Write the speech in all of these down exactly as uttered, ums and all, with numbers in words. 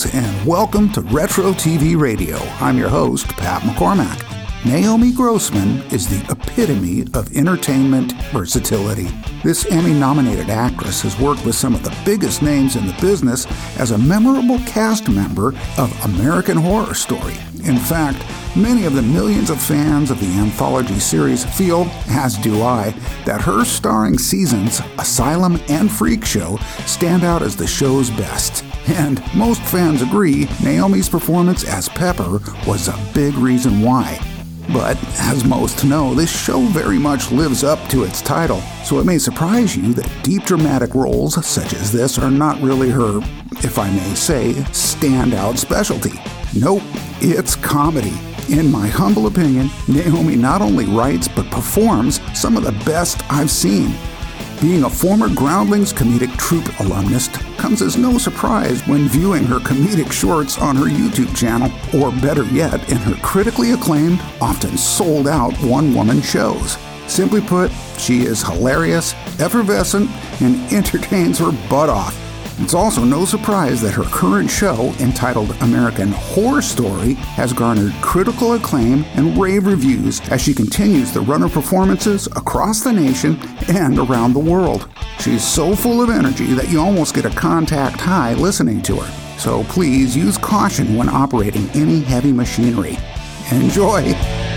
Greetings and welcome to Retro T V Radio. I'm your host, Pat McCormack. Naomi Grossman is the epitome of entertainment versatility. This Emmy-nominated actress has worked with some of the biggest names in the business as a memorable cast member of American Horror Story. In fact, many of the millions of fans of the anthology series feel, as do I, that her starring seasons, Asylum and Freak Show, stand out as the show's best. And most fans agree Naomi's performance as Pepper was a big reason why. But, as most know, this show very much lives up to its title, so it may surprise you that deep dramatic roles such as this are not really her, if I may say, standout specialty. Nope, it's comedy. In my humble opinion, Naomi not only writes but performs some of the best I've seen. Being a former Groundlings comedic troupe alumnus comes as no surprise when viewing her comedic shorts on her YouTube channel, or better yet, in her critically acclaimed, often sold-out one-woman shows. Simply put, she is hilarious, effervescent, and entertains her butt off. It's also no surprise that her current show, entitled American Horror Story, has garnered critical acclaim and rave reviews as she continues the run of performances across the nation and around the world. She's so full of energy that you almost get a contact high listening to her. So please use caution when operating any heavy machinery. Enjoy!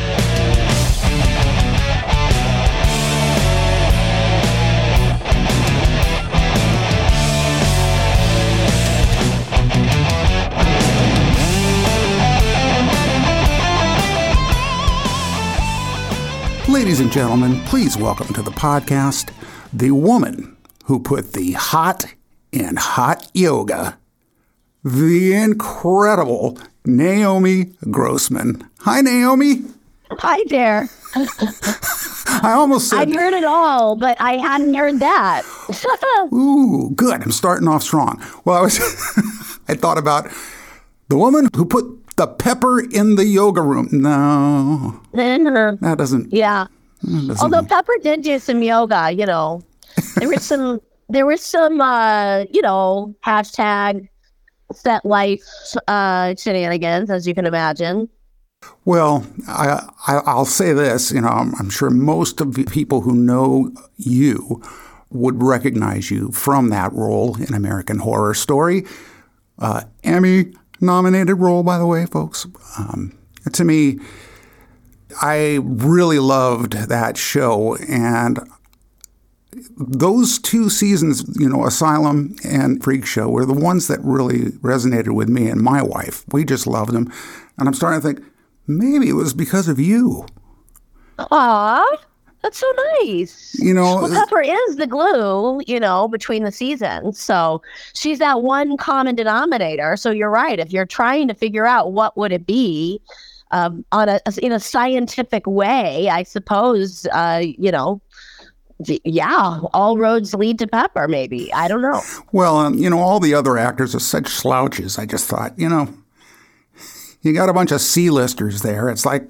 Ladies and gentlemen, please welcome to the podcast the woman who put the hot in hot yoga, the incredible Naomi Grossman. Hi, Naomi. Hi there. I almost said... I've heard it all, but I hadn't heard that. Ooh, good. I'm starting off strong. Well, I was... I thought about the woman who put the pepper in the yoga room. No. That doesn't... Yeah. Doesn't, Although Pepper did do some yoga, you know. There was some, there was some, uh, you know, hashtag set life uh, shenanigans, as you can imagine. Well, I, I, I'll say this, you know, I'm, I'm sure most of the people who know you would recognize you from that role in American Horror Story. Uh, Emmy-nominated role, by the way, folks. Um, to me, I really loved that show, and those two seasons, you know, Asylum and Freak Show, were the ones that really resonated with me and my wife. We just loved them, and I'm starting to think, maybe it was because of you. Aw, that's so nice. You know, well, Pepper is the glue, you know, between the seasons, so she's that one common denominator, so you're right. If you're trying to figure out what would it be, Um, on a in a scientific way, I suppose, uh, you know, the, yeah, all roads lead to Pepper, maybe. I don't know. Well, um, you know, all the other actors are such slouches. I just thought, you know, you got a bunch of C-listers there. It's like...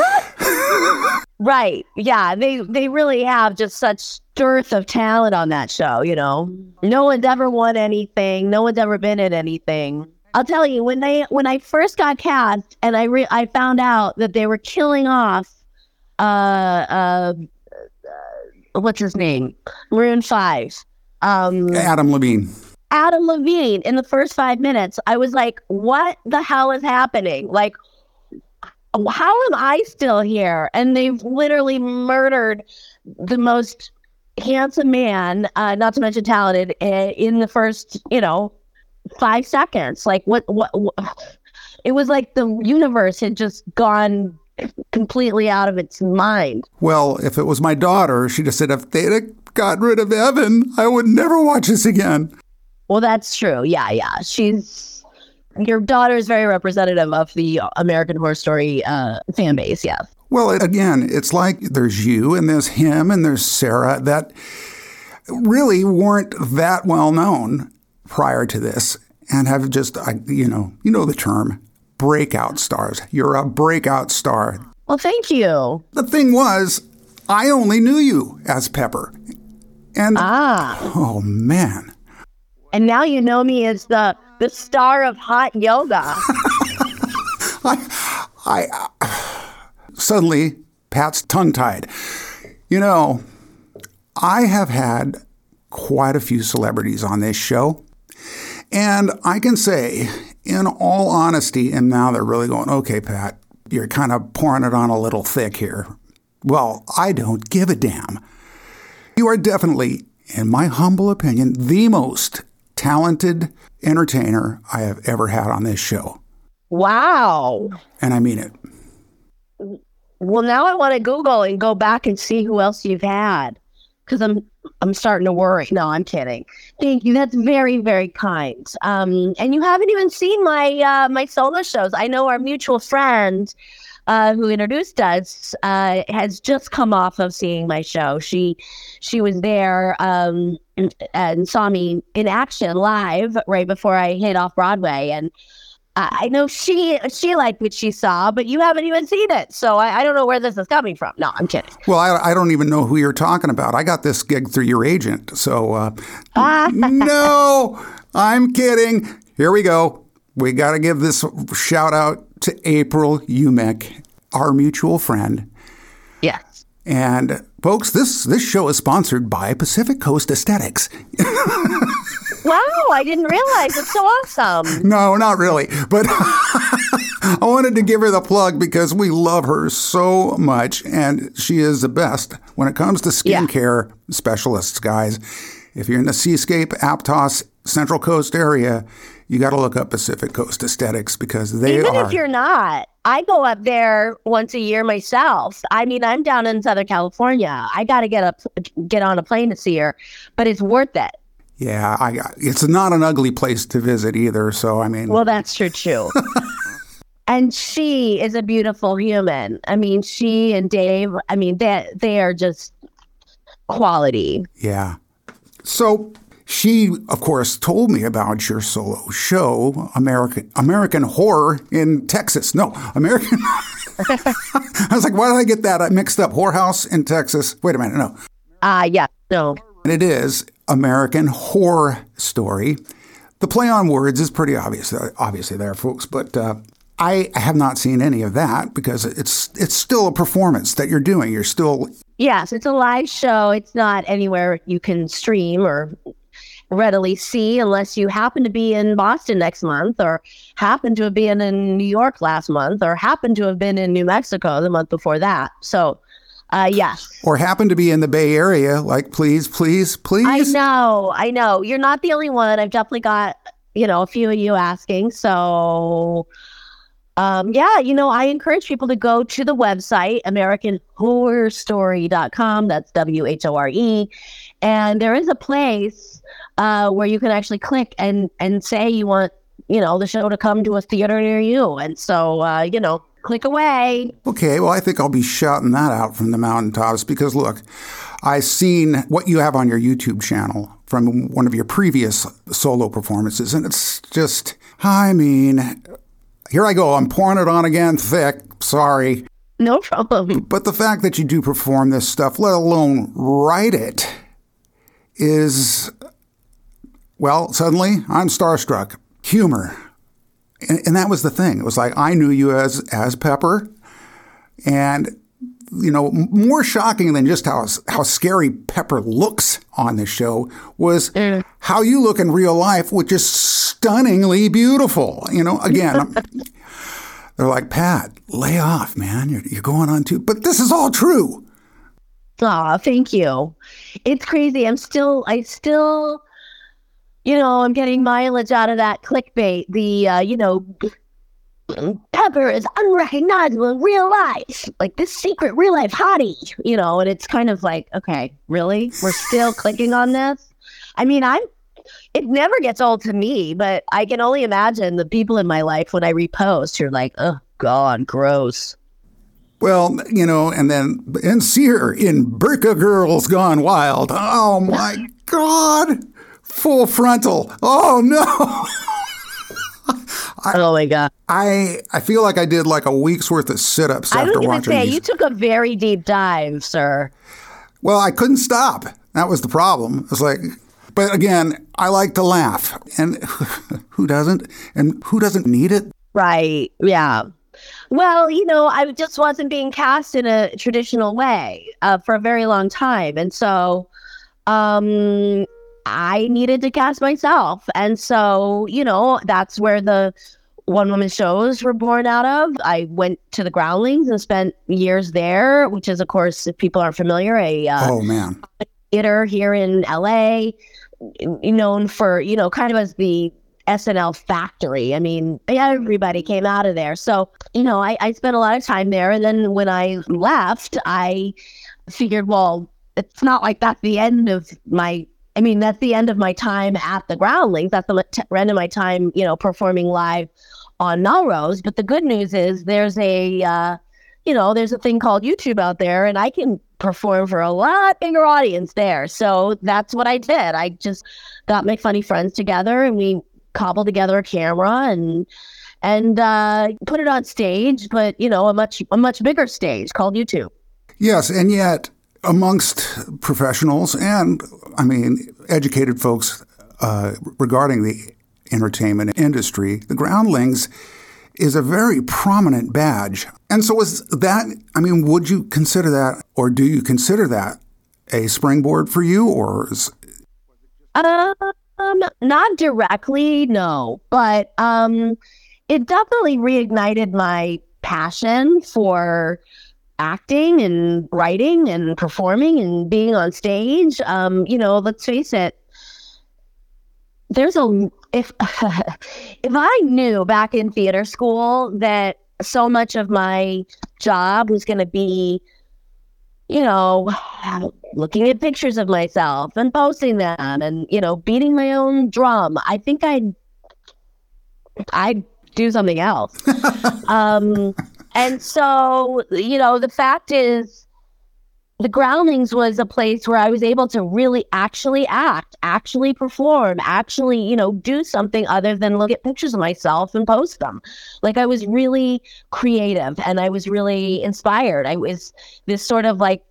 Right. Yeah, they, they really have just such dearth of talent on that show, you know. No one's ever won anything. No one's ever been in anything. I'll tell you, when they when I first got cast and I re- I found out that they were killing off, uh, uh, uh what's his name, Maroon five, um, Adam Levine. Adam Levine in the first five minutes, I was like, what the hell is happening? Like, how am I still here? And they've literally murdered the most handsome man, uh, not to mention talented, uh, in the first, you know, five seconds. Like what, what, what? It was like the universe had just gone completely out of its mind. Well, if it was my daughter, she'd have said, if they'd have gotten rid of Evan, I would never watch this again. Well, that's true. Yeah, yeah. She's, your daughter is very representative of the American Horror Story uh, fan base, yeah. Well, again, it's like there's you and there's him and there's Sarah that really weren't that well known prior to this and have just, you know, you know the term, breakout stars. You're a breakout star. Well, thank you. The thing was, I only knew you as Pepper. And, ah. oh, man. And now you know me as the the star of hot yoga. I, I uh, suddenly Pat's tongue-tied. You know, I have had quite a few celebrities on this show, and I can say, in all honesty, and now they're really going, okay, Pat, you're kind of pouring it on a little thick here. Well, I don't give a damn. You are definitely, in my humble opinion, the most talented entertainer I have ever had on this show. Wow. And I mean it. Well, now I want to Google and go back and see who else you've had, because I'm I'm starting to worry. No, I'm kidding. Thank you. That's very, very kind. Um, and you haven't even seen my uh, my solo shows. I know our mutual friend uh, who introduced us uh, has just come off of seeing my show. She she was there um, and, and saw me in action live right before I hit off Broadway, and I know she she liked what she saw, but you haven't even seen it. So I, I don't know where this is coming from. No, I'm kidding. Well, I, I don't even know who you're talking about. I got this gig through your agent. So uh, ah. No, I'm kidding. Here we go. We got to give this shout out to April Umek, our mutual friend. Yes. And folks, this, this show is sponsored by Pacific Coast Aesthetics. Wow, I didn't realize. It's so awesome. No, not really. But I wanted to give her the plug because we love her so much, and she is the best when it comes to skincare yeah. specialists, guys. If you're in the Seascape, Aptos, Central Coast area, you got to look up Pacific Coast Aesthetics because they Even are... Even if you're not, I go up there once a year myself. I mean, I'm down in Southern California. I got to get up, get on a plane to see her, but it's worth it. Yeah, I got, it's not an ugly place to visit either. So, I mean. Well, that's true, too. And she is a beautiful human. I mean, she and Dave, I mean, they, they are just quality. Yeah. So she, of course, told me about your solo show, American American Horror in Texas. No, American. I was like, why did I get that mixed up? Whorehouse in Texas. Wait a minute. No. Ah, uh, yeah. No. And it is American Horror Story. The play on words is pretty obvious, obviously there, folks, but uh, I have not seen any of that because it's it's still a performance that you're doing. You're still... Yes, it's a live show. It's not anywhere you can stream or readily see unless you happen to be in Boston next month or happen to have been in New York last month or happen to have been in New Mexico the month before that. So... Uh, yes. Or happen to be in the Bay Area, like, please, please, please. I know, I know. You're not the only one. I've definitely got, you know, a few of you asking. So, um, yeah, you know, I encourage people to go to the website, American Horror Story dot com. That's W H O R E. And there is a place uh, where you can actually click and, and say you want, you know, the show to come to a theater near you. And so, uh, you know, click away. Okay, well, I think I'll be shouting that out from the mountaintops because, look, I've seen what you have on your YouTube channel from one of your previous solo performances, and it's just, I mean, here I go. I'm pouring it on again thick. Sorry. No problem. But the fact that you do perform this stuff, let alone write it, is, well, suddenly I'm starstruck. Humor. And, and that was the thing. It was like, I knew you as as Pepper. And, you know, more shocking than just how how scary Pepper looks on the show was mm. how you look in real life, which is stunningly beautiful. You know, again, they're like, Pat, lay off, man. You're, you're going on too. But this is all true. Aw, thank you. It's crazy. I'm still, I still... You know, I'm getting mileage out of that clickbait. The, uh, you know, Pepper is unrecognizable in real life. Like this secret real life hottie, you know, and it's kind of like, okay, really? We're still clicking on this? I mean, I'm, it never gets old to me, but I can only imagine the people in my life when I repost, you're like, oh, God, gross. Well, you know, and then, and see her in Burka Girls Gone Wild. Oh, my God. Full frontal. Oh, no. I, oh, my God. I I feel like I did like a week's worth of sit-ups I after don't even watching say, these. You took a very deep dive, sir. Well, I couldn't stop. That was the problem. It's like, But again, I like to laugh. And who doesn't? And who doesn't need it? Right. Yeah. Well, you know, I just wasn't being cast in a traditional way uh, for a very long time. And so um, I needed to cast myself. And so, you know, that's where the one-woman shows were born out of. I went to the Groundlings and spent years there, which is, of course, if people aren't familiar, a uh, oh, man. theater here in L A, known for, you know, kind of as the S N L factory. I mean, everybody came out of there. So, you know, I, I spent a lot of time there. And then when I left, I figured, well, it's not like that's the end of my, I mean, that's the end of my time at the Groundlings. That's the t- end of my time, you know, performing live on Melrose. But the good news is there's a, uh, you know, there's a thing called YouTube out there, and I can perform for a lot bigger audience there. So that's what I did. I just got my funny friends together and we cobbled together a camera and and uh, put it on stage, but, you know, a much a much bigger stage called YouTube. Yes, and yet amongst professionals and, I mean, educated folks uh, regarding the entertainment industry, the Groundlings is a very prominent badge. And so is that, I mean, would you consider that, or do you consider that a springboard for you, or is... Um, not directly, no, but um, it definitely reignited my passion for acting and writing and performing and being on stage. Um, you know, let's face it, there's a, if, if I knew back in theater school that so much of my job was going to be, you know, looking at pictures of myself and posting them and, you know, beating my own drum, I think I'd, I'd do something else. um, and so, you know, the fact is, the Groundlings was a place where I was able to really actually act, actually perform, actually, you know, do something other than look at pictures of myself and post them. Like, I was really creative and I was really inspired. I was this sort of like,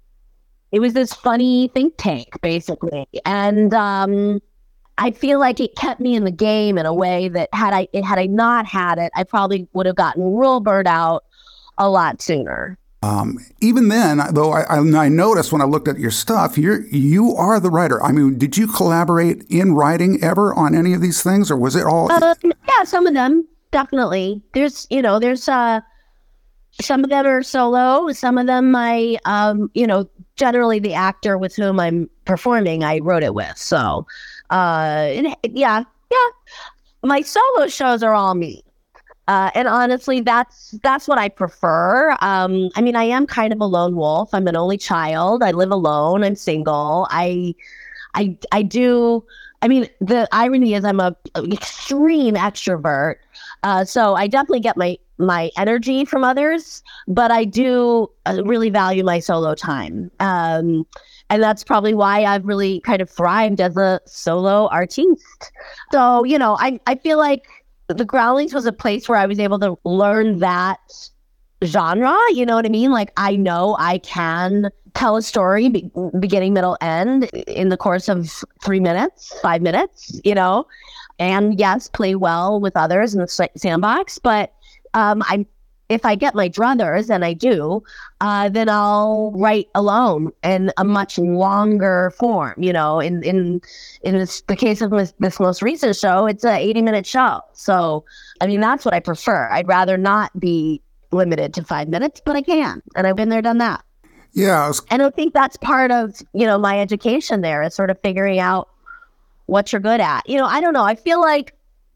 it was this funny think tank, basically. And um, I feel like it kept me in the game in a way that had I, it, had I not had it, I probably would have gotten real burned out a lot sooner. Um, even then, though, I, I noticed when I looked at your stuff, you're, you are the writer. I mean, did you collaborate in writing ever on any of these things, or was it all? Uh, yeah, some of them, definitely. There's, you know, there's uh, some of them are solo. Some of them I, um, you know, generally the actor with whom I'm performing, I wrote it with. So, uh, yeah, yeah. My solo shows are all me. Uh, and honestly, that's that's what I prefer. Um, I mean, I am kind of a lone wolf. I'm an only child. I live alone. I'm single. I, I, I do. I mean, the irony is, I'm a, a extreme extrovert. Uh, so I definitely get my my energy from others, but I do uh, really value my solo time. Um, and that's probably why I've really kind of thrived as a solo artiste. So, you know, I I feel like the Groundlings was a place where I was able to learn that genre, you know what I mean? Like, I know I can tell a story, be- beginning, middle, end, in the course of three minutes, five minutes, you know? And yes, play well with others in the sandbox. But um, I, if I get my druthers, and I do, uh, then I'll write alone in a much longer form. You know, in in in this, the case of this, this most recent show, it's an eighty minute show. So, I mean, that's what I prefer. I'd rather not be limited to five minutes, but I can, and I've been there, done that. Yeah, was- and I think that's part of, you know, my education there, is sort of figuring out what you're good at. You know, I don't know. I feel like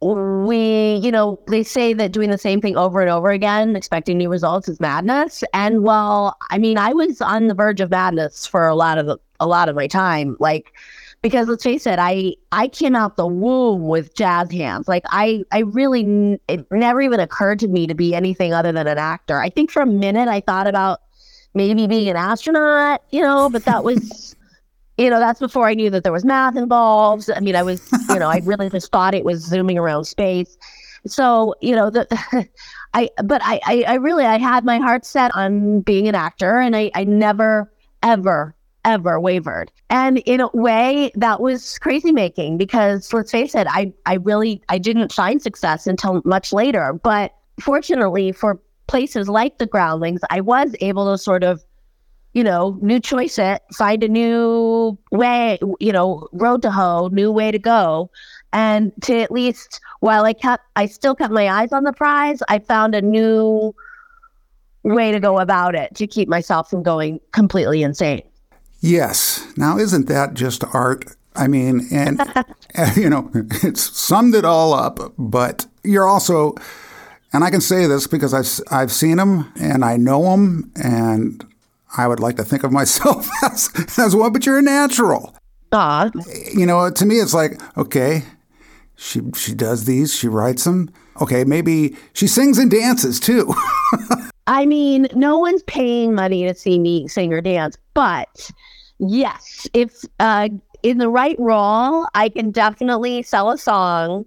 we, you know, they say that doing the same thing over and over again, expecting new results, is madness. And well, I mean, I was on the verge of madness for a lot of the, a lot of my time, like, because let's face it, I, I came out the womb with jazz hands. Like, I, I really, it never even occurred to me to be anything other than an actor. I think for a minute I thought about maybe being an astronaut, you know, but that was, you know, that's before I knew that there was math involved. I mean, I was, you know, I really just thought it was zooming around space. So, you know, the, I, but I, I, I really, I had my heart set on being an actor, and I, I never, ever ever wavered. And in a way, that was crazy making because let's face it, I, I really, I didn't find success until much later. But fortunately for places like the Groundlings, I was able to sort of, you know, new choice it, find a new way, you know, road to hoe, new way to go. And to at least, while I kept, I still kept my eyes on the prize, I found a new way to go about it to keep myself from going completely insane. Yes. Now, isn't that just art? I mean, and, you know, it's summed it all up, but you're also, and I can say this because I've, I've seen them and I know them, and I would like to think of myself as, as one, but you're a natural. Aw. You know, to me, it's like, okay, she she does these, she writes them. Okay, maybe she sings and dances too. I mean, no one's paying money to see me sing or dance, but yes, if uh, in the right role, I can definitely sell a song.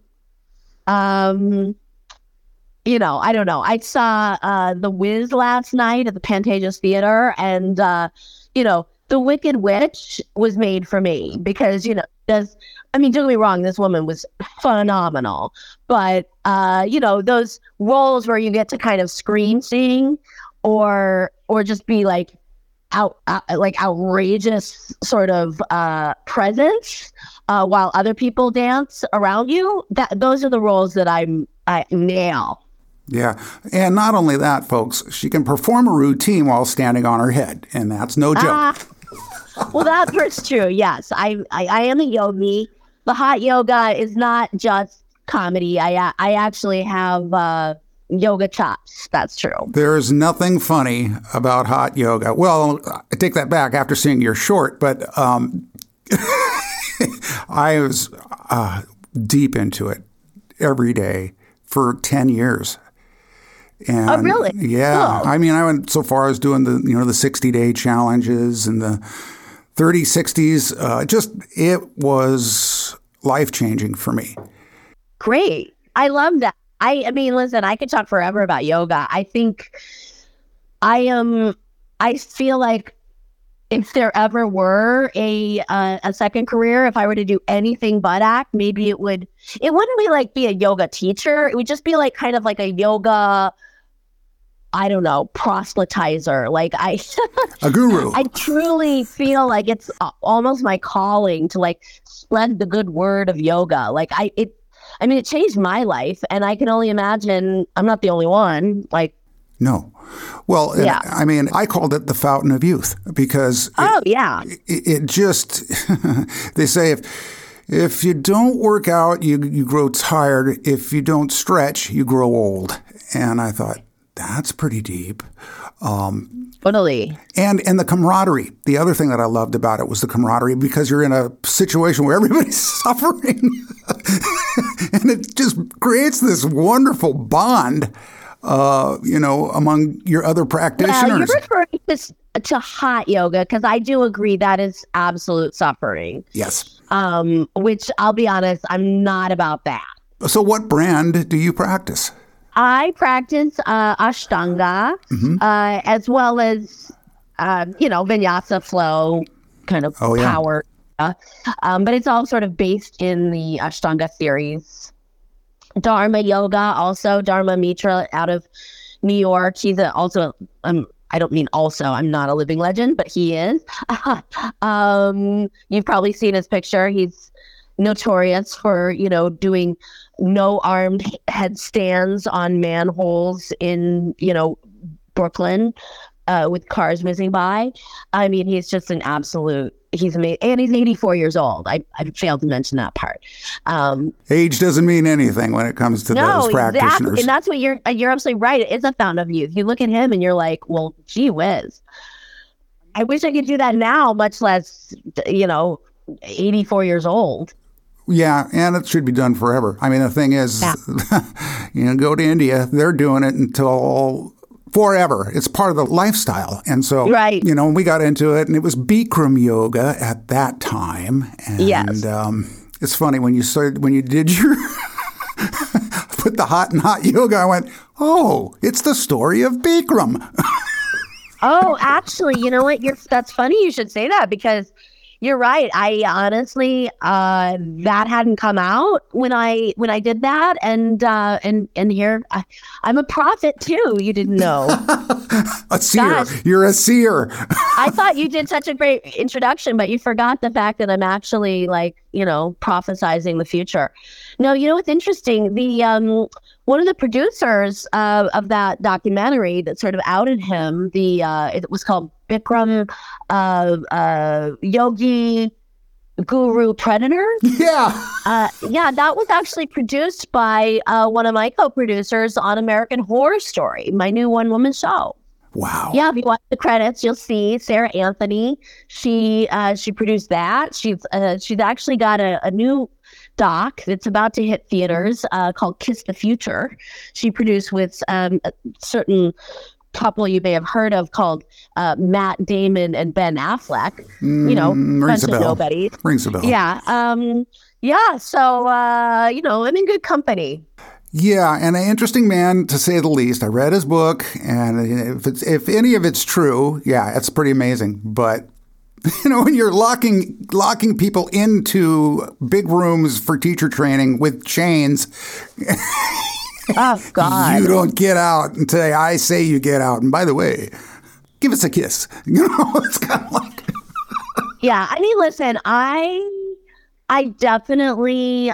Um, you know, I don't know. I saw uh, The Wiz last night at the Pantages Theater, and uh, you know, The Wicked Witch was made for me because, you know, does I mean, don't get me wrong, this woman was phenomenal, but uh, you know, those roles where you get to kind of scream sing or or just be like out, out like outrageous sort of uh, presence uh, while other people dance around you. That those are the roles that I'm I nail. Yeah. And not only that, folks, she can perform a routine while standing on her head, and that's no joke. Uh, well, that part's true. Yes, I, I, I am a yogi. The hot yoga is not just comedy. I I actually have uh, yoga chops. That's true. There's nothing funny about hot yoga. Well, I take that back after seeing your short, but um, I was uh, deep into it every day for ten years. And oh, really? Yeah. Cool. I mean, I went so far as doing the, you know, the sixty day challenges and the thirty sixties. Uh, just, it was life changing for me. Great. I love that. I, I mean, listen, I could talk forever about yoga. I think I am, I feel like if there ever were a, uh, a second career, if I were to do anything but act, maybe it would, it wouldn't be like be a yoga teacher. It would just be like kind of like a yoga, I don't know, proselytizer. Like I, a guru. I truly feel like it's almost my calling to like spread the good word of yoga. Like I, it, I mean, it changed my life, and I can only imagine I'm not the only one. Like, no. Well, yeah. I mean, I called it the fountain of youth because oh it, yeah, it, it just they say if if you don't work out, you you grow tired. If you don't stretch, you grow old. And I thought that's pretty deep. Um, totally. And and the camaraderie. The other thing that I loved about it was the camaraderie because you're in a situation where everybody's suffering, and it just creates this wonderful bond. Uh, you know, among your other practitioners. Well, you're referring to, to hot yoga because I do agree that is absolute suffering. Yes. Um, which I'll be honest, I'm not about that. So what brand do you practice? I practice uh, Ashtanga mm-hmm. uh, as well as, uh, you know, Vinyasa flow kind of oh, yeah. power. Uh, um, but it's all sort of based in the Ashtanga series. Dharma Yoga, also Dharma Mitra out of New York. He's a, also, um, I don't mean also, I'm not a living legend, but he is. um, you've probably seen his picture. He's notorious for, you know, doing no armed headstands on manholes in, you know, Brooklyn uh, with cars whizzing by. I mean, he's just an absolute, he's amazing. And he's eighty-four years old. I, I failed to mention that part. Um, Age doesn't mean anything when it comes to no, those practitioners. Exactly. And that's what you're, you're absolutely right. It is a fountain of youth. You look at him and you're like, well, gee whiz. I wish I could do that now, much less, you know, eighty-four years old. Yeah, and it should be done forever. I mean, the thing is, yeah. you know, go to India, they're doing it until forever. It's part of the lifestyle. And so, right. you know, we got into it, and it was Bikram yoga at that time. And yes. um, it's funny, when you started, when you did your, put the hot and hot yoga, I went, oh, it's the story of Bikram. Oh, actually, you know what? You're that's funny you should say that because you're right. I honestly uh that hadn't come out when I when I did that and uh and and here I, I'm a prophet too. You didn't know. A seer. Gosh. You're a seer. I thought you did such a great introduction, but you forgot the fact that I'm actually like, you know, prophesizing the future. No, you know what's interesting? The um one of the producers uh, of that documentary that sort of outed him, the uh, it was called Bikram uh, uh, Yogi Guru Predator. Yeah. Uh, yeah, that was actually produced by uh, one of my co-producers on American Horror Story, my new one-woman show. Wow. Yeah, if you watch the credits, you'll see Sarah Anthony. She uh, she produced that. She's uh, she's actually got a, a new doc that's about to hit theaters uh, called Kiss the Future. She produced with um, a certain couple you may have heard of called uh, Matt Damon and Ben Affleck. Mm, you know, rings a bunch of bell. nobodies. Rings a bell. Yeah, um, yeah. So uh, you know, I'm in good company. Yeah, and an interesting man, to say the least. I read his book, and if it's if any of it's true, yeah, it's pretty amazing. But you know, when you're locking locking people into big rooms for teacher training with chains, Oh God! you don't get out until I say you get out. And by the way, give us a kiss. You know, it's kind of like Yeah, I mean, listen, I I definitely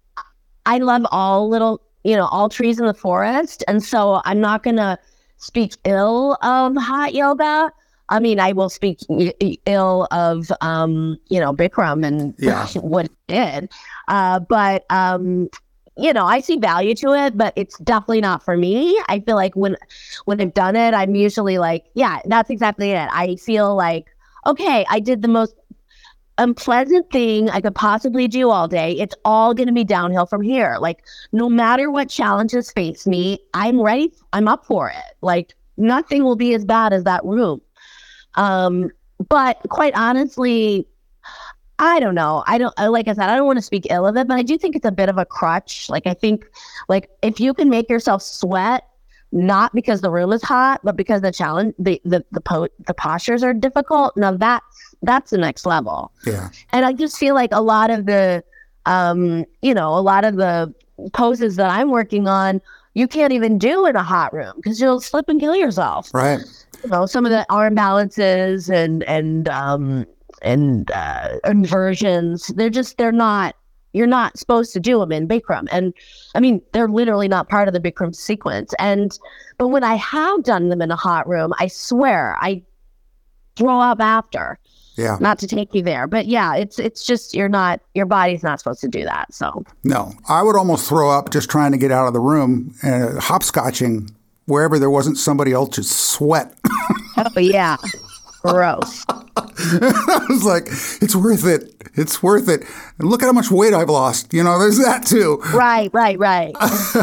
I love all little. you know, all trees in the forest. And so I'm not going to speak ill of hot yoga. I mean, I will speak ill of, um, you know, Bikram and yeah. what it did. Uh, but, um, you know, I see value to it, but it's definitely not for me. I feel like when, when I've done it, I'm usually like, yeah, that's exactly it. I feel like, okay, I did the most unpleasant thing I could possibly do all day. It's all going to be downhill from here. Like, no matter what challenges face me, I'm ready. I'm up for it. Like, nothing will be as bad as that room. Um, but quite honestly, I don't know. I don't, like I said, I don't want to speak ill of it, but I do think it's a bit of a crutch. Like, I think, like, if you can make yourself sweat, not because the room is hot, but because the challenge, the the the, po- the postures are difficult. Now that's that's the next level. Yeah. And I just feel like a lot of the, um, you know, a lot of the poses that I'm working on, you can't even do in a hot room because you'll slip and kill yourself. Right. You know, some of the arm balances and and um and uh, inversions, they're just they're not. You're not supposed to do them in Bikram. And I mean, they're literally not part of the Bikram sequence. And, but when I have done them in a hot room, I swear I throw up after. Yeah. Not to take you there, but yeah, it's, it's just, you're not, your body's not supposed to do that. So no, I would almost throw up just trying to get out of the room and uh, hopscotching wherever there wasn't somebody else's sweat. Oh yeah. Gross. I was like, it's worth it. It's worth it. And look at how much weight I've lost. You know, there's that too. Right, right, right.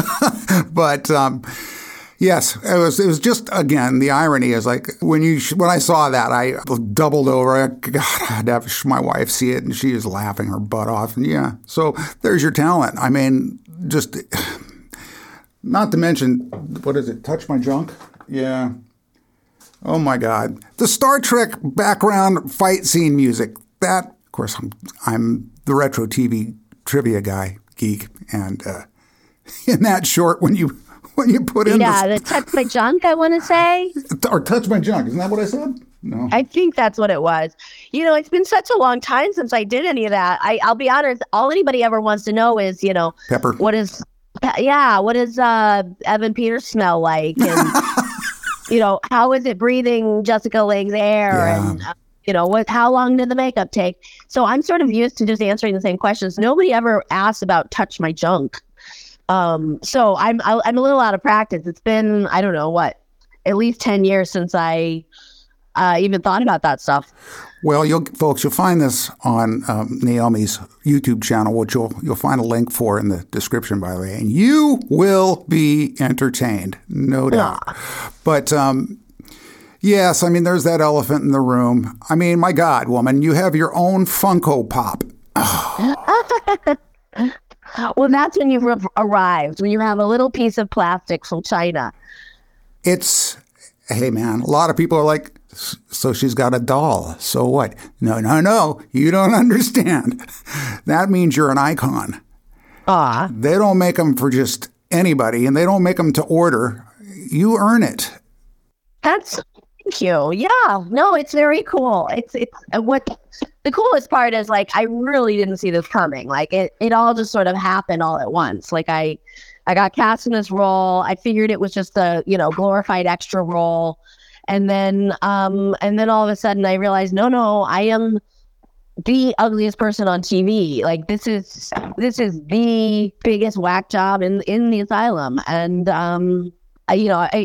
But um, yes, it was. It was just again the irony is like when you when I saw that I doubled over. I, God, I had to have my wife see it, and she was laughing her butt off. And yeah, so there's your talent. I mean, just not to mention what is it? Touch my junk. Yeah. Oh my God. The Star Trek background fight scene music. That, of course, I'm, I'm the retro T V trivia guy, geek. And uh, in that short, when you when you put in yeah, the... the touch my junk, I want to say. Or touch my junk. Isn't that what I said? No. I think that's what it was. You know, it's been such a long time since I did any of that. I, I'll be honest, all anybody ever wants to know is, you know, Pepper. What is, yeah, what does uh, Evan Peters smell like? And... You know, how is it breathing Jessica Lange's air? Yeah. And, uh, you know, what? How long did the makeup take? So I'm sort of used to just answering the same questions. Nobody ever asked about touch my junk. Um, so I'm I'm a little out of practice. It's been, I don't know, what, at least ten years since I uh, even thought about that stuff. Well, you'll, folks, you'll find this on um, Naomi's YouTube channel, which you'll you'll find a link for in the description, by the way. And you will be entertained, no doubt. Yeah. But um, yes, I mean, there's that elephant in the room. I mean, my God, woman, you have your own Funko Pop. Oh. Well, that's when you've re- arrived, when you have a little piece of plastic from China. It's, hey, man, a lot of people are like, So she's got a doll. So what? No, no, no. You don't understand. That means you're an icon. Ah. They don't make them for just anybody, and they don't make them to order. You earn it. That's thank you. Yeah. No, it's very cool. It's it's uh, what the coolest part is, like, I really didn't see this coming. Like it, it all just sort of happened all at once. Like I I got cast in this role. I figured it was just a, you know, glorified extra role. And then um and then all of a sudden I realized, no, no, I am the ugliest person on T V. Like this is this is the biggest whack job in in the asylum. And um I, you know, I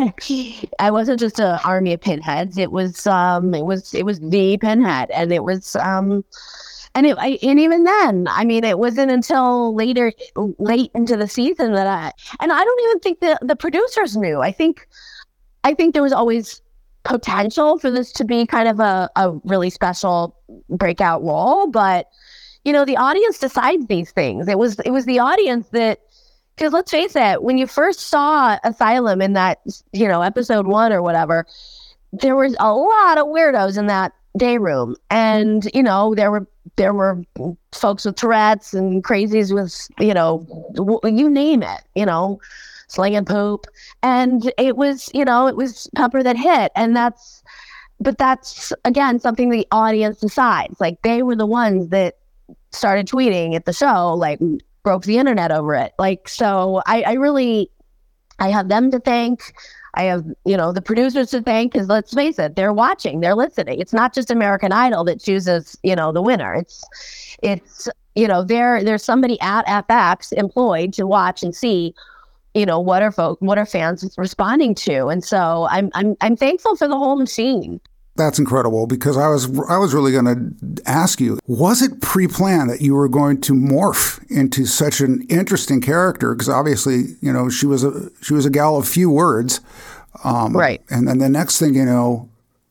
I wasn't just an army of pinheads. It was um it was it was the pinhead, and it was um and it I, and even then, I mean, it wasn't until later late into the season that I and I don't even think the the producers knew. I think I think there was always potential for this to be kind of a, a really special breakout role, but you know, the audience decides these things. It was it was the audience that, because let's face it, when you first saw Asylum in that, you know, episode one or whatever, there was a lot of weirdos in that day room, and you know, there were there were folks with Tourette's and crazies with, you know, you name it, you know, slinging poop. And it was, you know, it was Pepper that hit. And that's, but that's, again, something the audience decides. Like, they were the ones that started tweeting at the show, like, broke the internet over it. Like, so I, I really, I have them to thank. I have, you know, the producers to thank, because let's face it, they're watching, they're listening. It's not just American Idol that chooses, you know, the winner. It's, it's, you know, there, there's somebody at F X employed to watch and see, you know, what are folk, what are fans responding to. And so I'm, I'm, I'm thankful for the whole machine. That's incredible, because I was I was really going to ask you, was it pre-planned that you were going to morph into such an interesting character? Because obviously, you know, she was a she was a gal of few words, um, right? And then the next thing you know,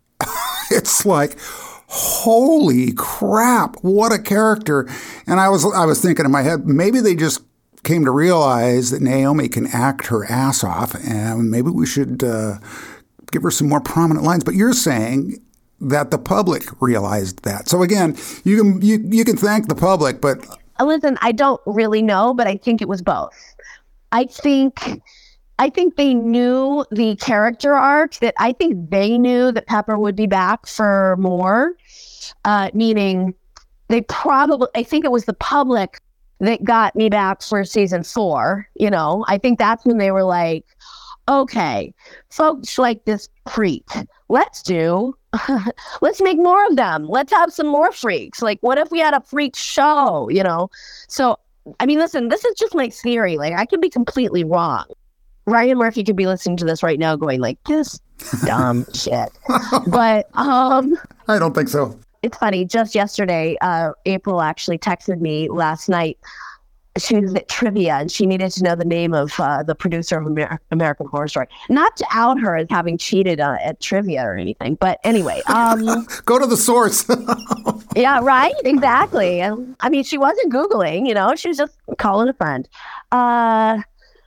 it's like, holy crap, what a character! And I was I was thinking in my head, maybe they just came to realize that Naomi can act her ass off, and maybe we should. Uh, give her some more prominent lines. But you're saying that the public realized that. So again, you can you, you can thank the public, but listen, I don't really know, but I think it was both. I think I think they knew the character arc, that I think they knew that Pepper would be back for more, uh, meaning they probably, I think it was the public that got me back for season four. You know, I think that's when they were like, okay, folks like this freak, let's do, let's make more of them. Let's have some more freaks. Like, what if we had a freak show, you know? So, I mean, listen, this is just my theory. Like, I could be completely wrong. Ryan Murphy could be listening to this right now going like, this dumb shit. But, um... I don't think so. It's funny. Just yesterday, uh, April actually texted me last night. She was at trivia, and she needed to know the name of uh, the producer of Amer- American Horror Story. Not to out her as having cheated uh, at trivia or anything, but anyway. Um, Go to the source. Yeah, right? Exactly. And, I mean, she wasn't Googling, you know, she was just calling a friend. Uh,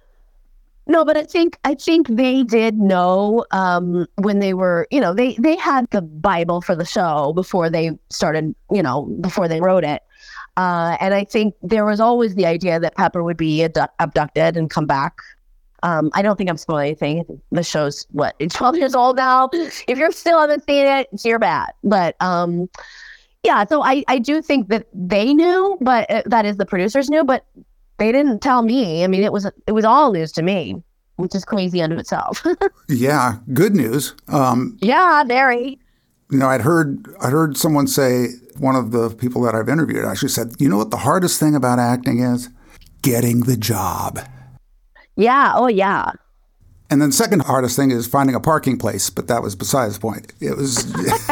no, but I think I think they did know um, when they were, you know, they, they had the Bible for the show before they started, you know, before they wrote it. Uh, and I think there was always the idea that Pepper would be ad- abducted and come back. Um, I don't think I'm spoiling anything. The show's, what, twelve years old now? If you're still haven't seen it, it's your bad. But um, yeah, so I, I do think that they knew, but uh, that is the producers knew, but they didn't tell me. I mean, it was it was all news to me, which is crazy unto itself. Yeah, good news. Um, yeah, very. You know, I'd heard I heard someone say, one of the people that I've interviewed actually said, you know what the hardest thing about acting is? Getting the job. Yeah. Oh, yeah. And then the second hardest thing is finding a parking place, but that was besides the point. It was,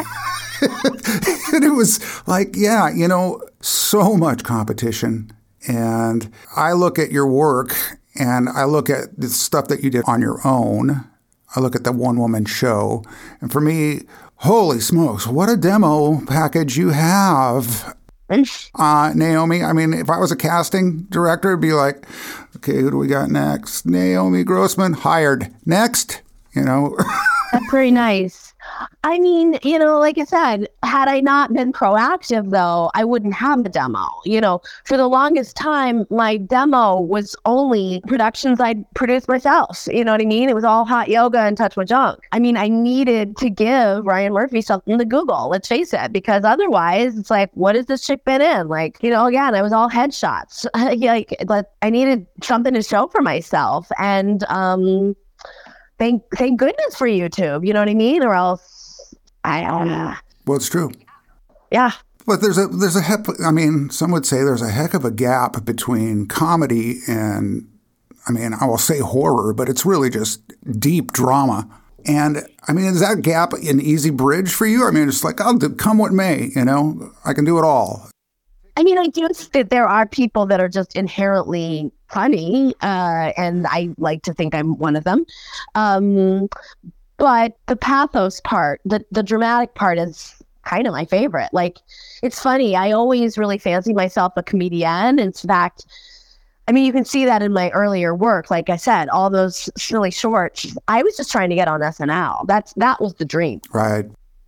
it was like, yeah, you know, so much competition. And I look at your work, and I look at the stuff that you did on your own. I look at the one-woman show. And for me, holy smokes, what a demo package you have, uh, Naomi. I mean, if I was a casting director, it'd be like, okay, who do we got next? Naomi Grossman, hired. Next, you know. That's very nice. I mean, you know, like I said, had I not been proactive, though, I wouldn't have the demo. You know, for the longest time, my demo was only productions I'd produced myself. You know what I mean? It was all hot yoga and touch my junk. I mean, I needed to give Ryan Murphy something to Google, let's face it, because otherwise it's like, what has this chick been in? Like, you know, again, I was all headshots. Like, but I needed something to show for myself. And um, thank, thank goodness for YouTube, you know what I mean? Or else, I don't know. Well, it's true. Yeah. But there's a, there's a, hep- I mean, some would say there's a heck of a gap between comedy and, I mean, I will say horror, but it's really just deep drama. And, I mean, is that gap an easy bridge for you? I mean, it's like, oh, come what may, you know, I can do it all. I mean, I do think there are people that are just inherently funny, uh, and I like to think I'm one of them. Um, but the pathos part, the, the dramatic part is kind of my favorite. Like, it's funny. I always really fancy myself a comedian. In fact, I mean, you can see that in my earlier work. Like I said, all those silly shorts, I was just trying to get on S N L. That's, that was the dream. Right.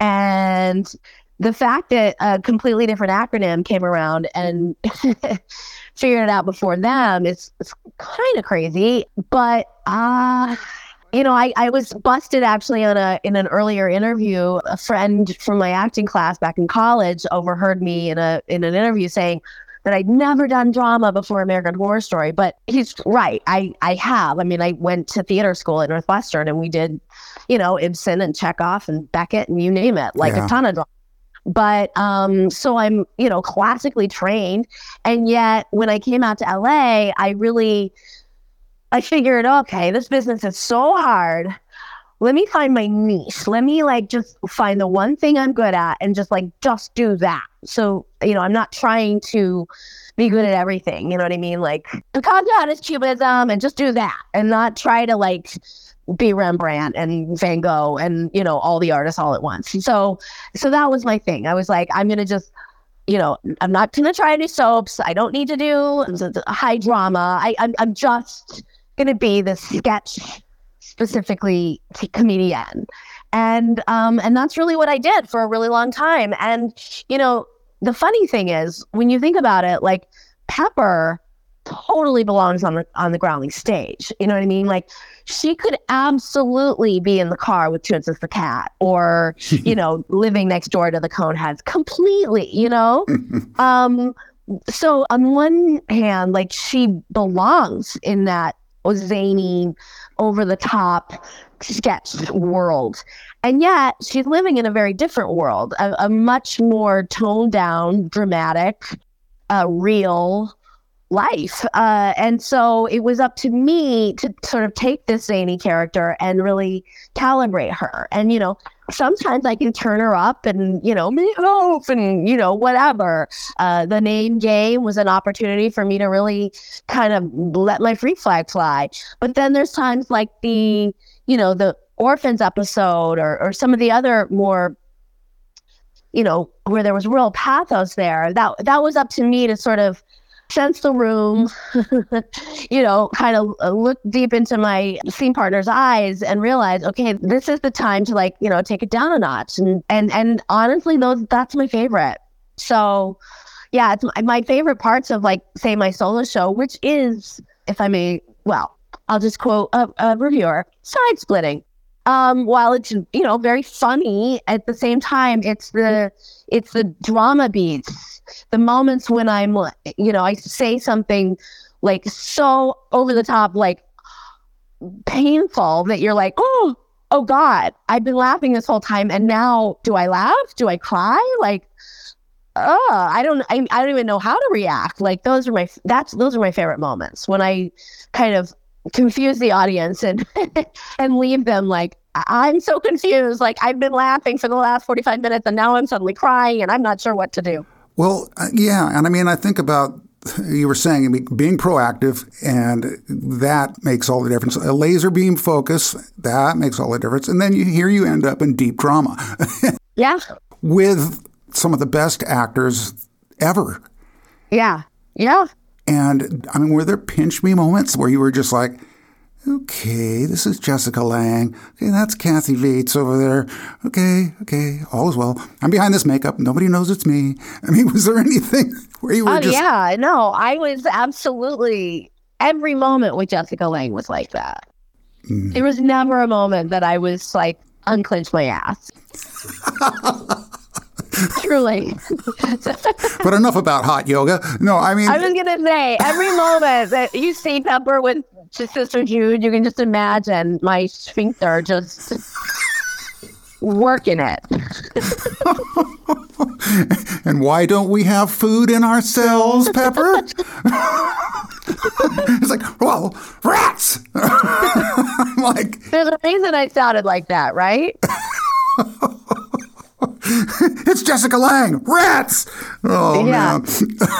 And the fact that a completely different acronym came around and figured it out before them is, is kind of crazy. But, uh, you know, I, I was busted actually on a in an earlier interview. A friend from my acting class back in college overheard me in a in an interview saying that I'd never done drama before American Horror Story. But he's right. I, I have. I mean, I went to theater school at Northwestern and we did, you know, Ibsen and Chekhov and Beckett and you name it, like yeah. a ton of drama. But um, so I'm, you know, classically trained. And yet when I came out to L A, I really... I figured, okay, this business is so hard. Let me find my niche. Let me like just find the one thing I'm good at and just like, just do that. So, you know, I'm not trying to be good at everything. You know what I mean? Like, the content is Cubism and just do that and not try to like be Rembrandt and Van Gogh and, you know, all the artists all at once. So, so that was my thing. I was like, I'm going to just, you know, I'm not going to try to do soaps. I don't need to do high drama. I, I'm, I'm just going to be the sketch specifically comedian. And, um, and that's really what I did for a really long time. And, you know, the funny thing is when you think about it, like Pepper totally belongs on the, on the Groundling stage. You know what I mean? Like she could absolutely be in the car with Toonces the cat or, you know, living next door to the Coneheads completely, you know? um, so on one hand, like she belongs in that zany, over the top sketch world. And yet she's living in a very different world, a, a much more toned down, dramatic, uh, real life. Uh, and so it was up to me to sort of take this zany character and really calibrate her. And, you know, sometimes I can turn her up and, you know, meatloaf and, you know, whatever. Uh, the name game was an opportunity for me to really kind of let my freak flag fly. But then there's times like the, you know, the Orphans episode or, or some of the other more, you know, where there was real pathos there. That, that was up to me to sort of sense the room, you know, kind of look deep into my scene partner's eyes and realize, okay, this is the time to like, you know, take it down a notch. And, and, and honestly, those, that's my favorite. So yeah, it's my, my favorite parts of like, say my solo show, which is, if I may, well, I'll just quote a, a reviewer, side splitting. Um, while it's, you know, very funny, at the same time, it's the, it's the drama beats, the moments when I'm, you know, I say something like so over the top, like painful that you're like, oh, oh God, I've been laughing this whole time. And now do I laugh? Do I cry? Like, oh, I don't, I, I don't even know how to react. Like those are my, that's, those are my favorite moments when I kind of confuse the audience and and leave them like, I'm so confused. Like I've been laughing for the last forty-five minutes and now I'm suddenly crying and I'm not sure what to do. Well, uh, yeah. And I mean, I think about, you were saying being proactive and that makes all the difference. A laser beam focus, that makes all the difference. And then you, here you end up in deep drama. Yeah. With some of the best actors ever. Yeah. Yeah. And I mean, were there pinch me moments where you were just like, Okay, this is Jessica Lange. Okay, that's Kathy Bates over there. Okay, okay, all is well. I'm behind this makeup. Nobody knows it's me. I mean, was there anything where you were Oh, just... yeah, no, I was absolutely, every moment with Jessica Lange was like that. Mm. There was never a moment that I was like, unclench my ass. Truly. But enough about hot yoga. No, I mean... I was going to say, every moment that you see Pepper with Sister Jude, you can just imagine my sphincter just working it. And why don't we have food in our cells, Pepper? It's like, well, rats! I'm like... There's a reason I sounded like that, right? It's Jessica Lange, rats! Oh, yeah. Man.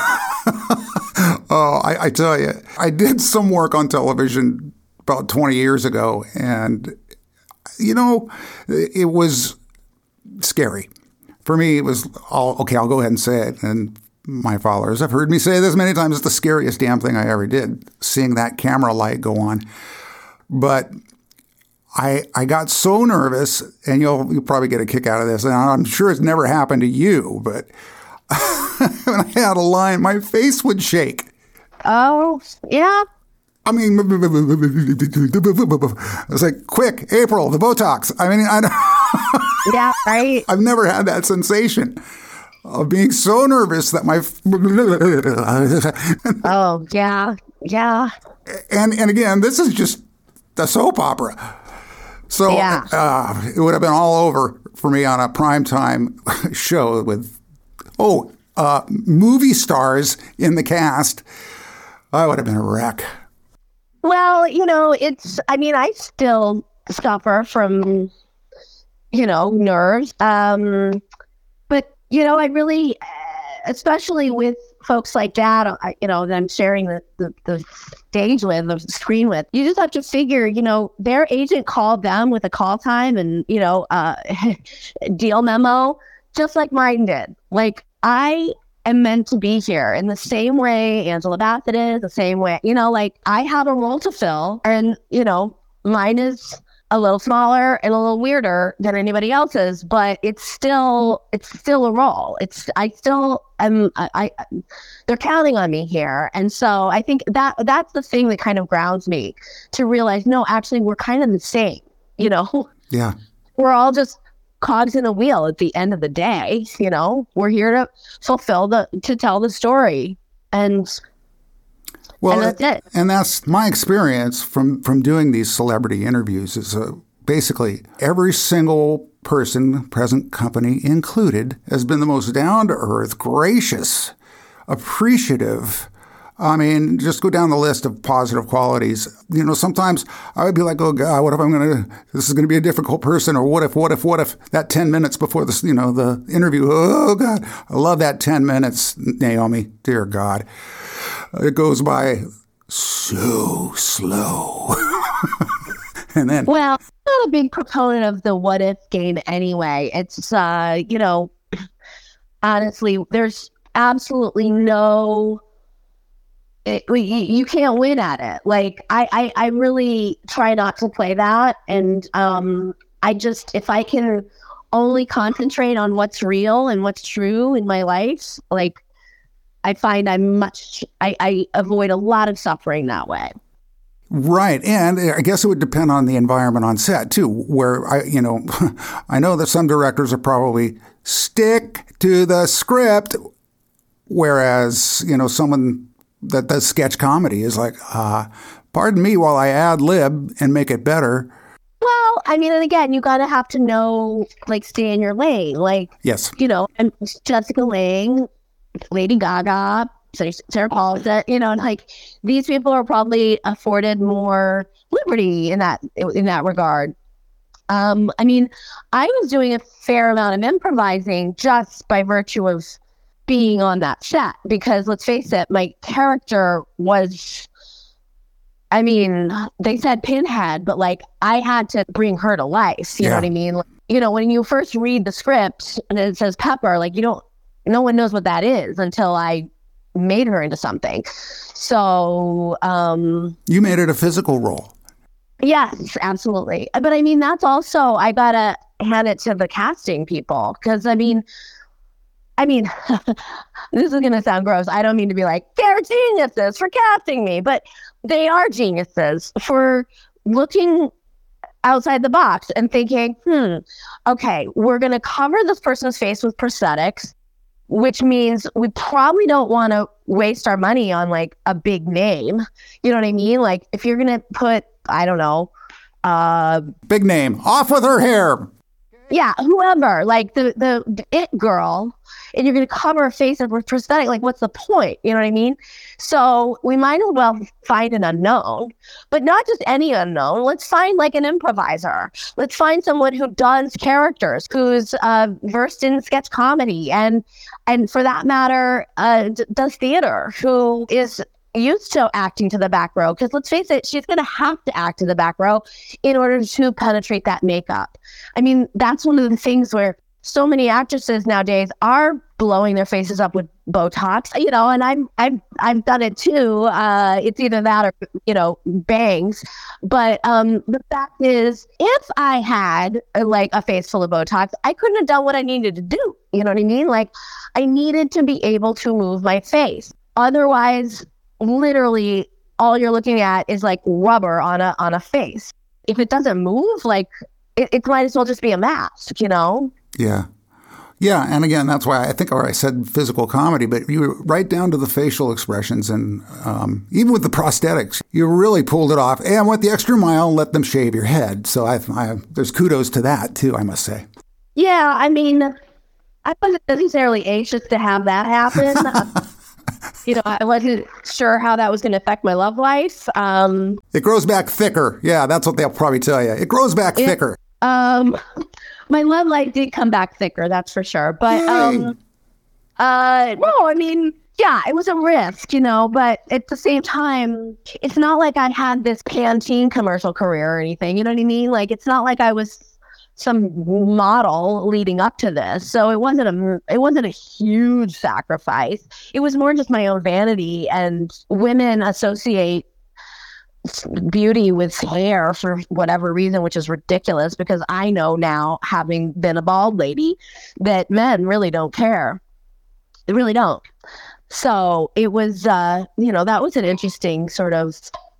Oh, I, I tell you, I did some work on television about twenty years ago, and, you know, it was scary. For me, it was all, okay, I'll go ahead and say it, and my followers have heard me say this many times, it's the scariest damn thing I ever did, seeing that camera light go on. But I I got so nervous, and you'll you'll probably get a kick out of this, and I'm sure it's never happened to you, but when I had a line, my face would shake. Oh, yeah. I mean, I was like, quick, April, the Botox. I mean, I don't... Yeah, right. I've never had that sensation of being so nervous that my... Oh, yeah, yeah. And, and again, this is just a soap opera. So yeah. uh, it would have been all over for me on a primetime show with, oh, uh, movie stars in the cast. I would have been a wreck. Well, you know, it's, I mean, I still suffer from, you know, nerves. Um, but, you know, I really, especially with folks like that, I, you know, that I'm sharing the, the, the stage with, the screen with, you just have to figure, you know, their agent called them with a call time and, you know, uh, deal memo, just like mine did. Like, I am meant to be here in the same way Angela Bassett is, the same way, you know, like I have a role to fill, and, you know, mine is a little smaller and a little weirder than anybody else's, but it's still, it's still a role. It's, I still am, I, I, they're counting on me here. And so I think that that's the thing that kind of grounds me to realize, no, actually we're kind of the same, you know? Yeah. We're all just cogs in a wheel at the end of the day. You know, we're here to fulfill the, to tell the story. And Well, and that's it. And that's my experience from, from doing these celebrity interviews is uh, basically every single person, present company included, has been the most down-to-earth, gracious, appreciative. I mean, just go down the list of positive qualities. You know, sometimes I would be like, oh, God, what if I'm going to, this is going to be a difficult person, or what if, what if, what if, that ten minutes before the, you know, the interview, oh, God, I love that ten minutes, Naomi, dear God. It goes by so slow. And then, well, I'm not a big proponent of the what if game anyway. It's, uh, you know, honestly, there's absolutely no, it, you, you can't win at it. Like, I, I, I really try not to play that. And um, I just, if I can only concentrate on what's real and what's true in my life, like, I find I'm much, I, I avoid a lot of suffering that way. Right. And I guess it would depend on the environment on set, too, where, I, you know, I know that some directors are probably stick to the script, whereas, you know, someone that does sketch comedy is like, uh, pardon me while I ad lib and make it better. Well, I mean, and again, you got to have to know, like, stay in your lane. Like, yes, you know, and Jessica Lange, Lady Gaga, Sarah Paulson, you know, and like these people are probably afforded more liberty in that in that regard. Um, I mean, I was doing a fair amount of improvising just by virtue of being on that set, because let's face it, my character was, I mean, they said Pinhead, but like I had to bring her to life. You yeah. know what I mean? Like, you know, when you first read the script and it says Pepper, like you don't, no one knows what that is until I made her into something. So um, you made it a physical role. Yes, absolutely. But I mean, that's also, I gotta hand it to the casting people. Cause I mean, I mean, this is going to sound gross. I don't mean to be like, they're geniuses for casting me, but they are geniuses for looking outside the box and thinking, hmm, okay, we're going to cover this person's face with prosthetics, which means we probably don't want to waste our money on like a big name. You know what I mean? Like if you're going to put, I don't know, uh, big name, off with her hair. Yeah, whoever, like the, the, the it girl, and you're going to cover her face up with prosthetic, like what's the point? You know what I mean? So we might as well find an unknown, but not just any unknown. Let's find like an improviser. Let's find someone who does characters, who's uh, versed in sketch comedy, and and for that matter, uh, d- does theater, who is used to acting to the back row, because let's face it, she's going to have to act to the back row in order to penetrate that makeup. I mean, that's one of the things where so many actresses nowadays are blowing their faces up with Botox, you know, and I'm, I've, I've done it too. Uh, it's either that or, you know, bangs. But um, the fact is, if I had uh, like a face full of Botox, I couldn't have done what I needed to do. You know what I mean? Like I needed to be able to move my face. Otherwise, literally all you're looking at is like rubber on a on a face. If it doesn't move, like it, it might as well just be a mask, you know? Yeah. Yeah. And again, that's why I think or I said physical comedy, but you were right down to the facial expressions. And um, even with the prosthetics, you really pulled it off. And went the extra mile and let them shave your head. So I, I there's kudos to that too, I must say. Yeah. I mean, I wasn't necessarily anxious to have that happen. You know, I wasn't sure how that was going to affect my love life. Um, it grows back thicker. Yeah, that's what they'll probably tell you. It grows back it, thicker. Um, my love life did come back thicker, that's for sure. But um, uh, no, I mean, yeah, it was a risk, you know, but at the same time, it's not like I had this Pantene commercial career or anything. You know what I mean? Like, it's not like I was some model leading up to this. So it wasn't a, it wasn't a huge sacrifice. It was more just my own vanity, and women associate beauty with hair for whatever reason, which is ridiculous because I know now, having been a bald lady, that men really don't care. They really don't. So it was, uh, you know, that was an interesting sort of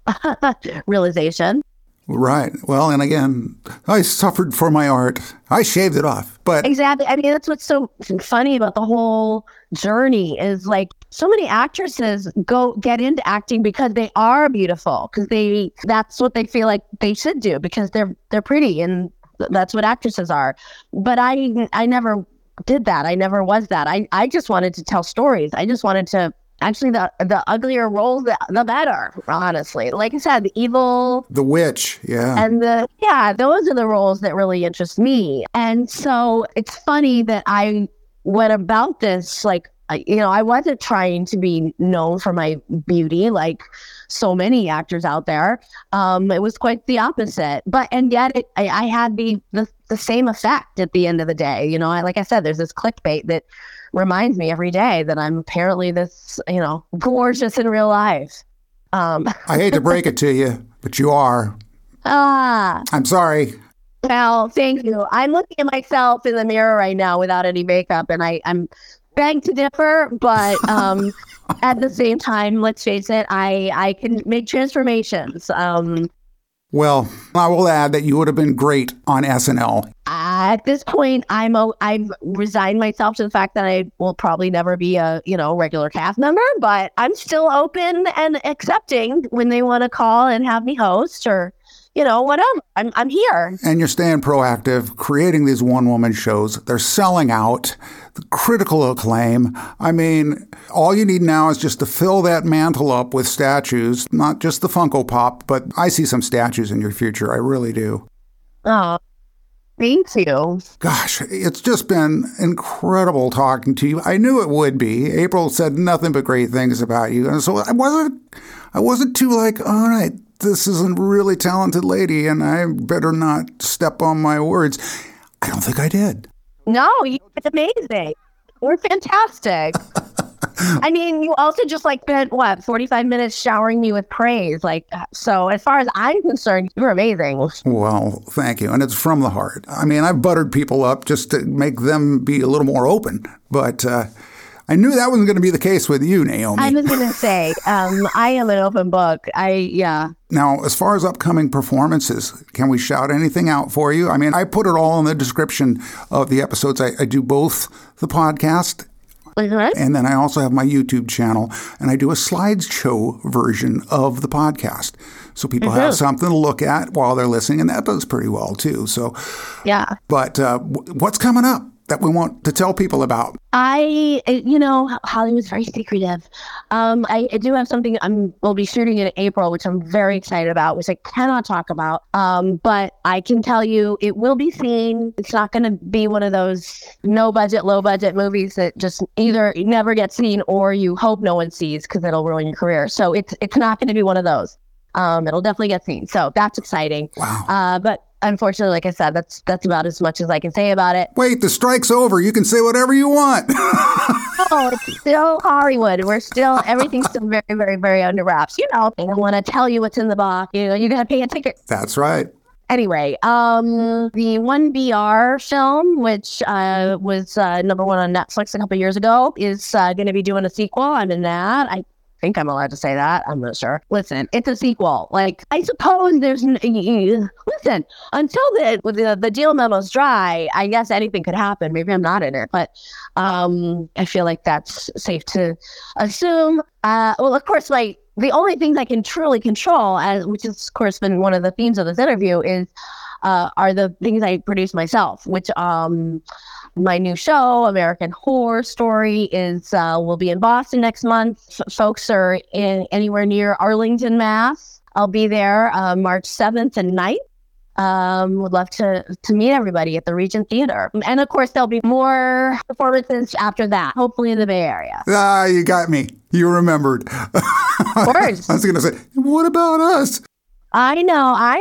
realization. Right. Well, and again, I suffered for my art. I shaved it off, but exactly. I mean, that's what's so funny about the whole journey is like so many actresses go get into acting because they are beautiful, because they that's what they feel like they should do because they're they're pretty, and that's what actresses are. But I I never did that. I never was that. I I just wanted to tell stories. I just wanted to. Actually, the the uglier roles, the, the better, honestly. Like I said, the evil... The witch, yeah. And the, yeah, those are the roles that really interest me. And so it's funny that I went about this, like, you know, I wasn't trying to be known for my beauty like so many actors out there. Um, it was quite the opposite. But, and yet it, I, I had the, the the same effect at the end of the day. You know, I, like I said, there's this clickbait that reminds me every day that I'm apparently this, you know, gorgeous in real life. Um, I hate to break it to you, but you are. Ah. I'm sorry. Well, thank you. I'm looking at myself in the mirror right now without any makeup, and I, I'm beg to differ, but um, at the same time, let's face it, I, I can make transformations. Um, well, I will add that you would have been great on S N L. At this point, I'm a, I've resigned myself to the fact that I will probably never be a, you know, regular cast member, but I'm still open and accepting when they want to call and have me host or, you know, whatever. I'm I'm here. And you're staying proactive, creating these one-woman shows. They're selling out, the critical acclaim. I mean, all you need now is just to fill that mantle up with statues, not just the Funko Pop, but I see some statues in your future. I really do. Oh, thank you. Gosh, it's just been incredible talking to you. I knew it would be. April said nothing but great things about you. And so I wasn't, I wasn't too like, all right, this is a really talented lady, and I better not step on my words. I don't think I did. No, you did amazing. We're fantastic. I mean, you also just like spent what forty-five minutes showering me with praise. Like, so as far as I'm concerned, you're amazing. Well, thank you. And it's from the heart. I mean, I've buttered people up just to make them be a little more open. But uh, I knew that wasn't going to be the case with you, Naomi. I was going to say, um, I am an open book. I, yeah. Now, as far as upcoming performances, can we shout anything out for you? I mean, I put it all in the description of the episodes. I, I do both the podcast Mm-hmm. and then I also have my YouTube channel, and I do a slideshow version of the podcast. So people mm-hmm. have something to look at while they're listening, and that does pretty well too. So, yeah. But uh, w- what's coming up that we want to tell people about? I, you know, Hollywood's very secretive. Um, I, I do have something I'm will be shooting in April, which I'm very excited about, which I cannot talk about. Um, but I can tell you it will be seen. It's not going to be one of those no budget, low budget movies that just either never get seen or you hope no one sees because it'll ruin your career. So it's it's not going to be one of those. Um, it'll definitely get seen. So that's exciting. Wow. Uh, but unfortunately, like I said, that's that's about as much as I can say about it. Wait, the strike's over. You can say whatever you want. Oh, it's still Hollywood. We're still, everything's still very, very, very under wraps. You know, they don't want to tell you what's in the box. You know, you got to pay a ticket. That's right. Anyway, um, the one B R film, which uh, was uh, number one on Netflix a couple years ago, is uh, going to be doing a sequel. I'm in that. I think I'm allowed to say that. I'm not sure. Listen, it's a sequel. Like, I suppose there's... N- listen, until the, the the deal memo's dry, I guess anything could happen. Maybe I'm not in it, but um, I feel like that's safe to assume. Uh, well, of course, like, the only things I can truly control, as, which has, of course, been one of the themes of this interview, is uh, are the things I produce myself, which... um. My new show, American Horror Story, is uh, will be in Boston next month. F- folks are in anywhere near Arlington, Mass. I'll be there uh, March seventh and ninth. Um, would love to to meet everybody at the Regent Theater. And of course, there'll be more performances after that, hopefully in the Bay Area. Ah, you got me. You remembered. Of course. I was going to say, what about us? I know, I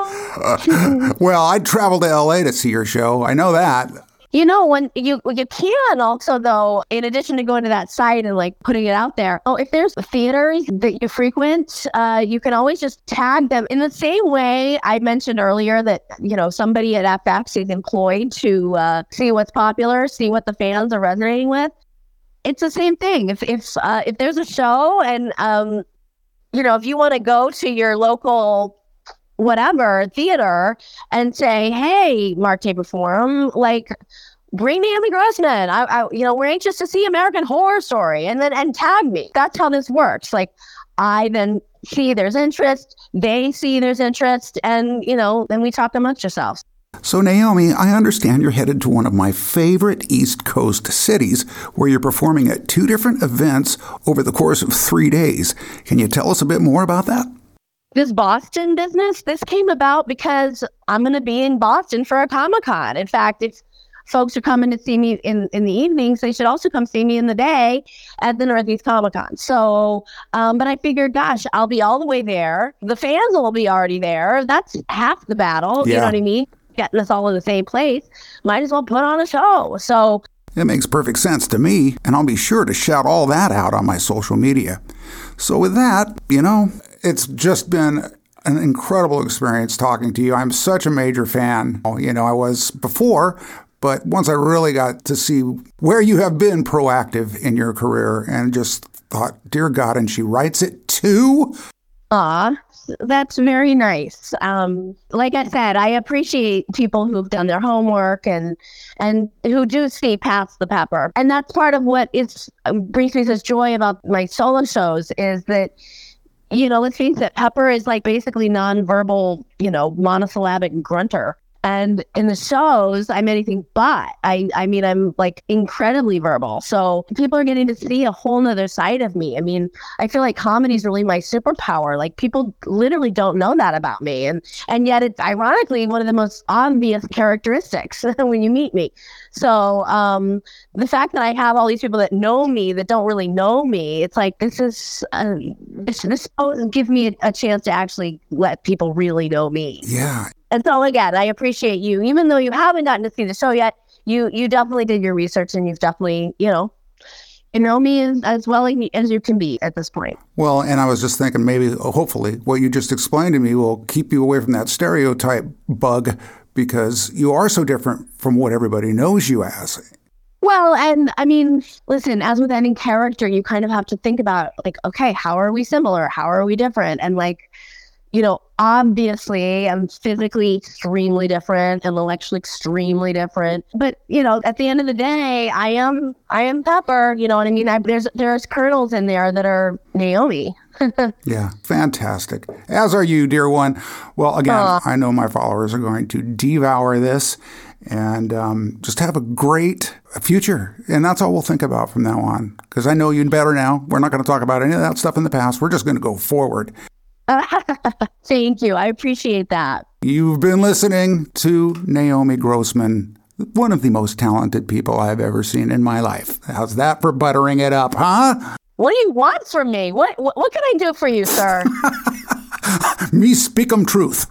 know. uh, well, I'd travel to L A to see your show. I know that. You know, when you you can also, though, in addition to going to that site and like putting it out there, oh, if there's theaters that you frequent, uh, you can always just tag them in the same way I mentioned earlier that, you know, somebody at F X is employed to uh, see what's popular, see what the fans are resonating with. It's the same thing. If if uh, if there's a show and, um, you know, if you want to go to your local whatever theater and say, hey, Mark Taper Forum, like, bring Naomi Grossman. I, I, you know, we're anxious to see American Horror Story, and then and tag me. That's how this works. Like, I then see there's interest, they see there's interest, and you know, then we talk amongst yourselves. So, Naomi, I understand you're headed to one of my favorite East Coast cities where you're performing at two different events over the course of three days. Can you tell us a bit more about that? This Boston business, this came about because I'm going to be in Boston for a Comic-Con. In fact, if folks are coming to see me in, in the evenings, they should also come see me in the day at the Northeast Comic-Con. So, um, but I figured, gosh, I'll be all the way there. The fans will be already there. That's half the battle. Yeah. You know what I mean? Getting us all in the same place. Might as well put on a show. So it makes perfect sense to me, and I'll be sure to shout all that out on my social media. So with that, you know, it's just been an incredible experience talking to you. I'm such a major fan. You know, I was before, but once I really got to see where you have been proactive in your career and just thought, dear God, and she writes it too? Aw, that's very nice. Um, like I said, I appreciate people who've done their homework and and who do see past the pepper. And that's part of what is brings me such joy about my solo shows is that, you know, let's face it, Pepper is like basically nonverbal, you know, monosyllabic grunter. And in the shows, I'm anything but. I, I mean, I'm like incredibly verbal. So people are getting to see a whole nother side of me. I mean, I feel like comedy is really my superpower. Like people literally don't know that about me. And, and yet it's ironically one of the most obvious characteristics when you meet me. So um, the fact that I have all these people that know me, that don't really know me, it's like, this is, uh, this, this gives me a, a chance to actually let people really know me. Yeah. And so again, I appreciate you, even though you haven't gotten to see the show yet, you you definitely did your research and you've definitely, you know, You know me as, as well as you can be at this point. Well, and I was just thinking maybe, hopefully, what you just explained to me will keep you away from that stereotype bug, because you are so different from what everybody knows you as. Well, and I mean, listen, as with any character, you kind of have to think about, like, okay, how are we similar? How are we different? And like, you know, obviously I'm physically extremely different, intellectually extremely different. But, you know, at the end of the day, I am I am Pepper. You know what I mean? I, there's there's kernels in there that are Naomi. Yeah, fantastic. As are you, dear one. Well, again, uh, I know my followers are going to devour this and um, just have a great future. And that's all we'll think about from now on, because I know you better now. We're not going to talk about any of that stuff in the past. We're just going to go forward. Thank you. I appreciate that. You've been listening to Naomi Grossman, one of the most talented people I've ever seen in my life. How's that for buttering it up, huh? What do you want from me? What what, what can I do for you, sir? Me speak 'em truth.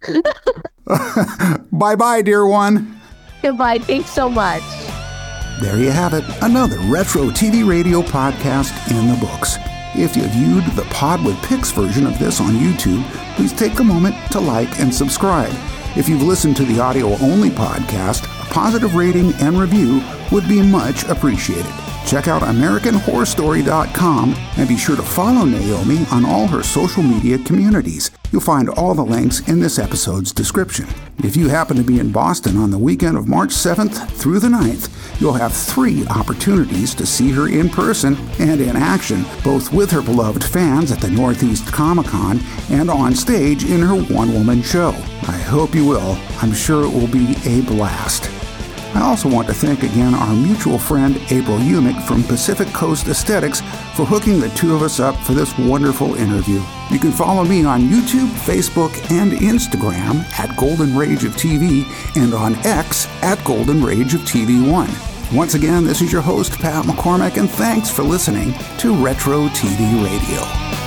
Bye-bye, dear one. Goodbye. Thanks so much. There you have it. Another Retro T V Radio podcast in the books. If you viewed the Pod with Pics version of this on YouTube, please take a moment to like and subscribe. If you've listened to the audio-only podcast, a positive rating and review would be much appreciated. Check out American Horror Story dot com and be sure to follow Naomi on all her social media communities. You'll find all the links in this episode's description. If you happen to be in Boston on the weekend of March seventh through the ninth, you'll have three opportunities to see her in person and in action, both with her beloved fans at the Northeast Comic-Con and on stage in her one-woman show. I hope you will. I'm sure it will be a blast. I also want to thank again our mutual friend April Umick from Pacific Coast Aesthetics for hooking the two of us up for this wonderful interview. You can follow me on YouTube, Facebook, and Instagram at Golden Rage of T V and on X at Golden Rage of T V one. Once again, this is your host, Pat McCormack, and thanks for listening to Retro T V Radio.